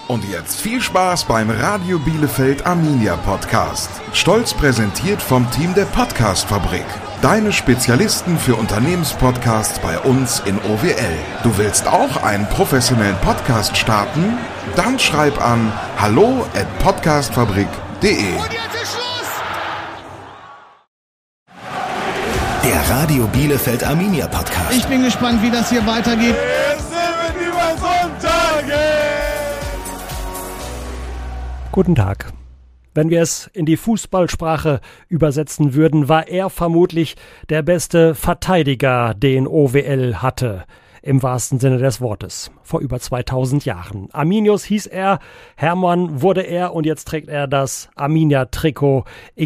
Und jetzt viel Spaß beim Radio Bielefeld Arminia Podcast. Stolz präsentiert vom Team der Podcast-Fabrik. Deine Spezialisten für Unternehmenspodcasts bei uns in OWL. Du willst auch einen professionellen Podcast starten? Dann schreib an hallo@podcastfabrik.de. Und jetzt ist Schluss! Der Radio Bielefeld Arminia Podcast. Ich bin gespannt, wie das hier weitergeht. Guten Tag. Wenn wir es in die Fußballsprache übersetzen würden, war er vermutlich der beste Verteidiger, den OWL hatte. Im wahrsten Sinne des Wortes. Vor über 2000 Jahren. Arminius hieß er, Hermann wurde er und jetzt trägt er das Arminia-Trikot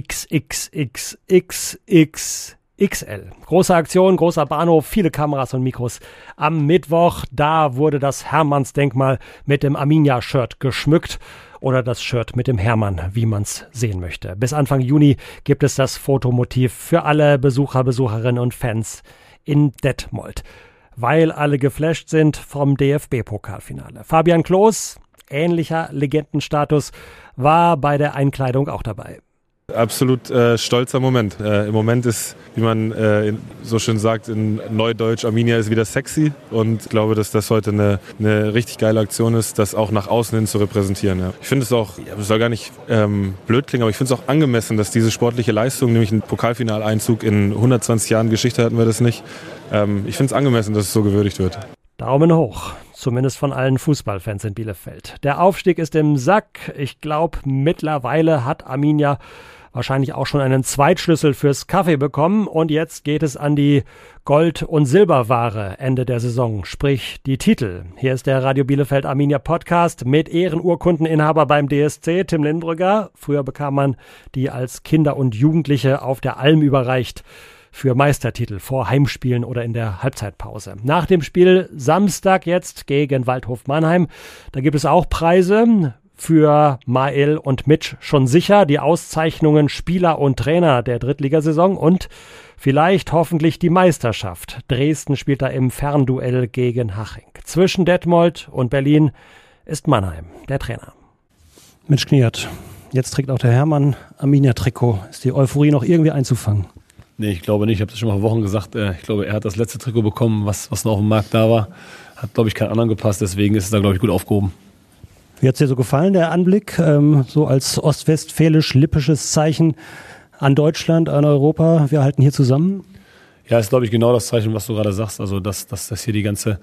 XXXXXL. Große Aktion, großer Bahnhof, viele Kameras und Mikros. Am Mittwoch, da wurde das Hermannsdenkmal mit dem Arminia-Shirt geschmückt. Oder das Shirt mit dem Hermann, wie man es sehen möchte. Bis Anfang Juni gibt es das Fotomotiv für alle Besucher, Besucherinnen und Fans in Detmold. Weil alle geflasht sind vom DFB-Pokalfinale. Fabian Klos, ähnlicher Legendenstatus, war bei der Einkleidung auch dabei. Absolut stolzer Moment. Im Moment ist, wie man so schön sagt, in Neudeutsch, Arminia ist wieder sexy. Und ich glaube, dass das heute eine richtig geile Aktion ist, das auch nach außen hin zu repräsentieren. Ja. Ich finde es auch, es soll gar nicht blöd klingen, aber ich finde es auch angemessen, dass diese sportliche Leistung, nämlich ein Pokalfinaleinzug in 120 Jahren Geschichte hatten wir das nicht. Ich finde es angemessen, dass es so gewürdigt wird. Daumen hoch, zumindest von allen Fußballfans in Bielefeld. Der Aufstieg ist im Sack. Ich glaube, mittlerweile hat Arminia wahrscheinlich auch schon einen Zweitschlüssel fürs Kaffee bekommen. Und jetzt geht es an die Gold- und Silberware Ende der Saison, sprich die Titel. Hier ist der Radio Bielefeld Arminia Podcast mit Ehrenurkundeninhaber beim DSC, Tim Lindbrügger. Früher bekam man die als Kinder und Jugendliche auf der Alm überreicht für Meistertitel vor Heimspielen oder in der Halbzeitpause. Nach dem Spiel Samstag jetzt gegen Waldhof Mannheim, da gibt es auch Preise für Mael und Mitch schon sicher, die Auszeichnungen Spieler und Trainer der Drittligasaison und vielleicht hoffentlich die Meisterschaft. Dresden spielt da im Fernduell gegen Haching. Zwischen Detmold und Berlin ist Mannheim der Trainer. Mitch Kniert, jetzt trägt auch der Hermann Arminia-Trikot. Ist die Euphorie noch irgendwie einzufangen? Nee, ich glaube nicht. Ich habe das schon mal vor Wochen gesagt. Ich glaube, er hat das letzte Trikot bekommen, was noch auf dem Markt da war. Hat, glaube ich, keinen anderen gepasst. Deswegen ist es da, glaube ich, gut aufgehoben. Wie hat es dir so gefallen, der Anblick? So als ostwestfälisch-lippisches Zeichen an Deutschland, an Europa. Wir halten hier zusammen. Ja, ist, glaube ich, genau das Zeichen, was du gerade sagst. Also, dass das hier die ganze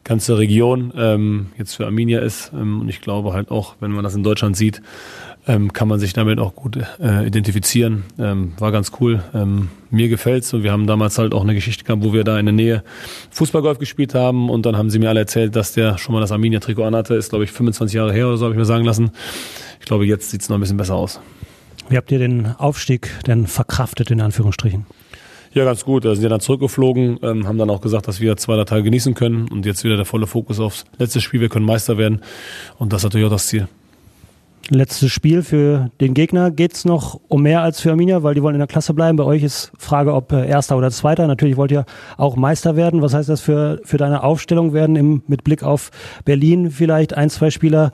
Region jetzt für Arminia ist. Und ich glaube halt auch, wenn man das in Deutschland sieht, kann man sich damit auch gut identifizieren. War ganz cool. Mir gefällt's und wir haben damals halt auch eine Geschichte gehabt, wo wir da in der Nähe Fußballgolf gespielt haben und dann haben sie mir alle erzählt, dass der schon mal das Arminia-Trikot anhatte. Ist, glaube ich, 25 Jahre her oder so, habe ich mir sagen lassen. Ich glaube, jetzt sieht's noch ein bisschen besser aus. Wie habt ihr den Aufstieg denn verkraftet, in Anführungsstrichen? Ja, ganz gut. Da sind ja dann zurückgeflogen, haben dann auch gesagt, dass wir 2 Tage genießen können und jetzt wieder der volle Fokus aufs letzte Spiel. Wir können Meister werden und das ist natürlich auch das Ziel. Letztes Spiel für den Gegner. Geht's noch um mehr als für Arminia, weil die wollen in der Klasse bleiben? Bei euch ist Frage, ob Erster oder Zweiter. Natürlich wollt ihr auch Meister werden. Was heißt das für deine Aufstellung? Werden mit Blick auf Berlin vielleicht 1, 2 Spieler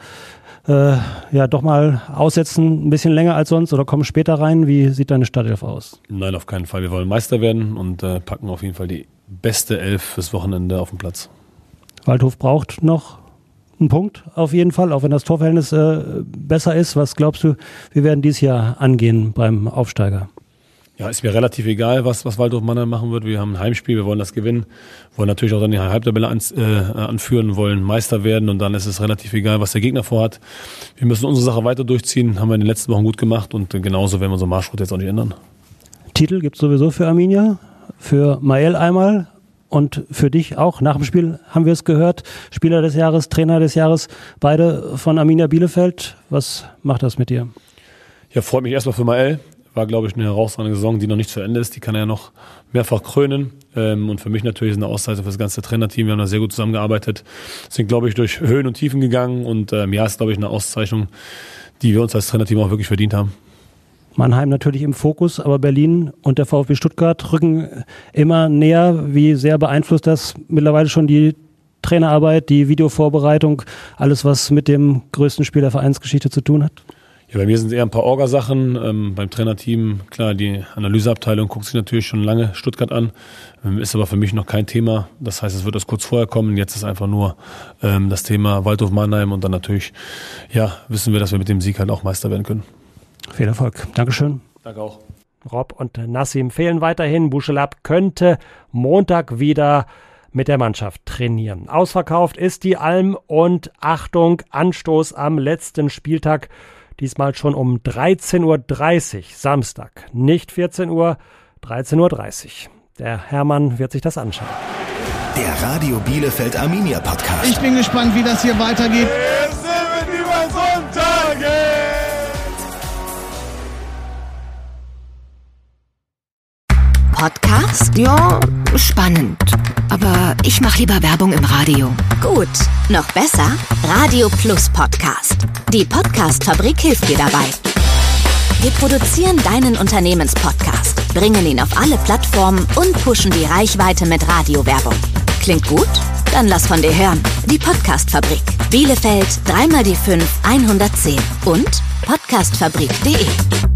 doch mal aussetzen, ein bisschen länger als sonst oder kommen später rein? Wie sieht deine Startelf aus? Nein, auf keinen Fall. Wir wollen Meister werden und packen auf jeden Fall die beste Elf fürs Wochenende auf den Platz. Waldhof braucht noch einen Punkt auf jeden Fall, auch wenn das Torverhältnis besser ist. Was glaubst du, wir werden dieses Jahr angehen beim Aufsteiger? Ja, ist mir relativ egal, was Waldhof Mannheim machen wird. Wir haben ein Heimspiel, wir wollen das gewinnen, wollen natürlich auch dann die Halbtabelle anführen, wollen Meister werden und dann ist es relativ egal, was der Gegner vorhat. Wir müssen unsere Sache weiter durchziehen, haben wir in den letzten Wochen gut gemacht und genauso werden wir unseren Marschroute jetzt auch nicht ändern. Titel gibt es sowieso für Arminia, für Mael einmal und für dich auch. Nach dem Spiel haben wir es gehört, Spieler des Jahres, Trainer des Jahres, beide von Arminia Bielefeld. Was macht das mit dir? Ja, freut mich erstmal für Mael. War, glaube ich, eine herausragende Saison, die noch nicht zu Ende ist. Die kann er ja noch mehrfach krönen. Und für mich natürlich ist eine Auszeichnung für das ganze Trainerteam. Wir haben da sehr gut zusammengearbeitet. Sind, glaube ich, durch Höhen und Tiefen gegangen. Und ist, glaube ich, eine Auszeichnung, die wir uns als Trainerteam auch wirklich verdient haben. Mannheim natürlich im Fokus, aber Berlin und der VfB Stuttgart rücken immer näher. Wie sehr beeinflusst das mittlerweile schon die Trainerarbeit, die Videovorbereitung, alles, was mit dem größten Spiel der Vereinsgeschichte zu tun hat? Ja, bei mir sind es eher ein paar Orga-Sachen. Beim Trainerteam, klar, die Analyseabteilung guckt sich natürlich schon lange Stuttgart an, ist aber für mich noch kein Thema. Das heißt, es wird erst kurz vorher kommen. Jetzt ist einfach nur das Thema Waldhof Mannheim und dann natürlich, ja, wissen wir, dass wir mit dem Sieg halt auch Meister werden können. Viel Erfolg. Dankeschön. Danke auch. Rob und Nassim fehlen weiterhin. Buschelab könnte Montag wieder mit der Mannschaft trainieren. Ausverkauft ist die Alm und Achtung, Anstoß am letzten Spieltag. Diesmal schon um 13.30 Uhr, Samstag. Nicht 14 Uhr, 13.30 Uhr. Der Hermann wird sich das anschauen. Der Radio Bielefeld Arminia Podcast. Ich bin gespannt, wie das hier weitergeht. Wir sind über Sonntage! Podcast? Ja, spannend. Aber ich mache lieber Werbung im Radio. Gut, noch besser? Radio Plus Podcast. Die Podcast-Fabrik hilft dir dabei. Wir produzieren deinen Unternehmenspodcast, bringen ihn auf alle Plattformen und pushen die Reichweite mit Radiowerbung. Klingt gut? Dann lass von dir hören. Die Podcast-Fabrik. Bielefeld 3x die 5 110 und podcastfabrik.de.